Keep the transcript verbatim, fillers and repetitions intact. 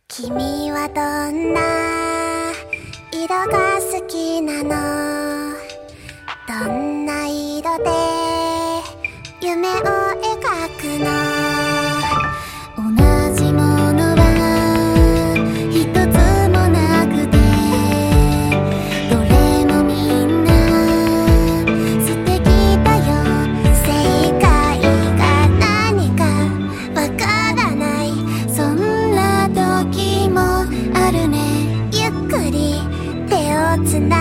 君はどんな色が好きなの？どんな色で夢を描くの？同じものは一つもなくて、どれもみんな素敵だよ。正解が何かわからない、そんな時もあるね。ゆっくり手をつな